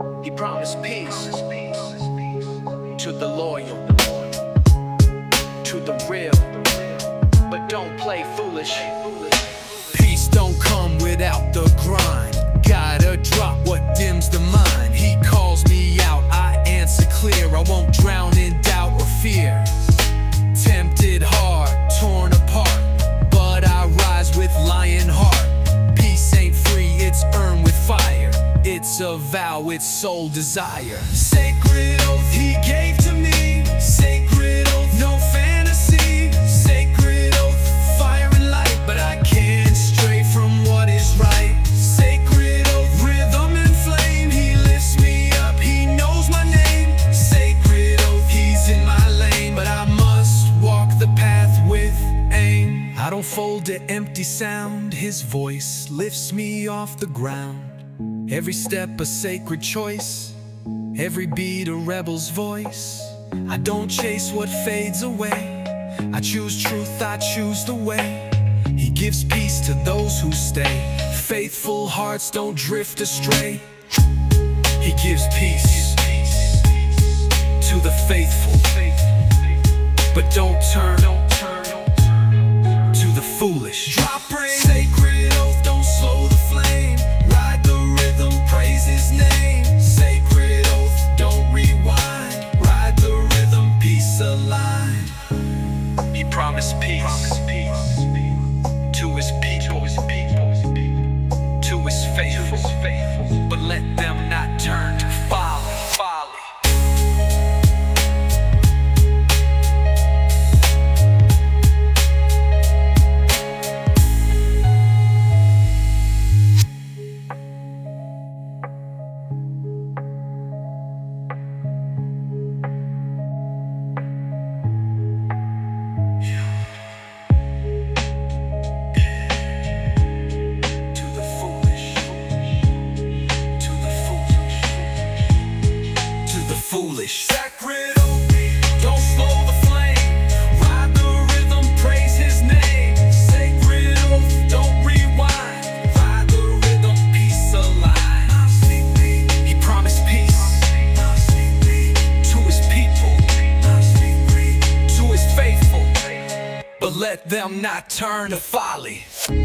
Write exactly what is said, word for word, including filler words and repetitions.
He promised peace to the loyal, to the real, but don't play foolish. Peace don't come without the grind. Gotta drop what dims the mind. He calls me out, I answer clear. I won't drown in doubt or fear. Tempted hard, torn apart, but I rise with lion heart. Peace ain't free, it's earned with fire. It's a vow, it's soul desire. Sacred oath he gave to me. Sacred oath, no fantasy. Sacred oath, fire and light, but I can't stray from what is right. Sacred oath, rhythm and flame. He lifts me up, he knows my name. Sacred oath, he's in my lane, but I must walk the path with aim. I don't fold to empty sound. His voice lifts me off the ground. Every step a sacred choice, every beat a rebel's voice. I don't chase what fades away, I choose truth, I choose the way. He gives peace to those who stay. Faithful hearts don't drift astray. He gives peace to the faithful, but don't turn to the foolish. Drop praise, sacred oath, don't slow the flame. Ride the rhythm, praise his name. Sacred oath, don't rewind. Ride the rhythm, peace aligned. He promised peace to his people, to his faithful, but let them not turn to folly. Foolish. Sacred oath, don't slow the flame. Ride the rhythm, praise his name. Sacred oath, don't rewind. Ride the rhythm, peace aligned. He promised peace to his people, to his faithful, but let them not turn to folly.